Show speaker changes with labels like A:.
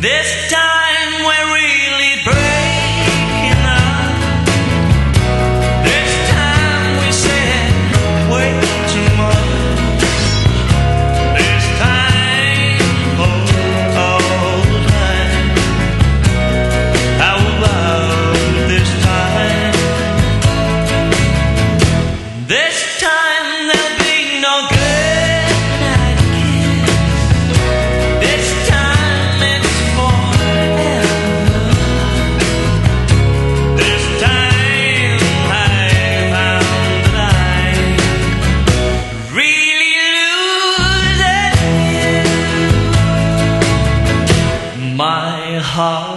A: This time we're really breaking up. This time we said way too much. This time, oh, all the time. How about this time? This time there'll be no good night kiss. This time it's forever. This time I found that I really lose you. My heart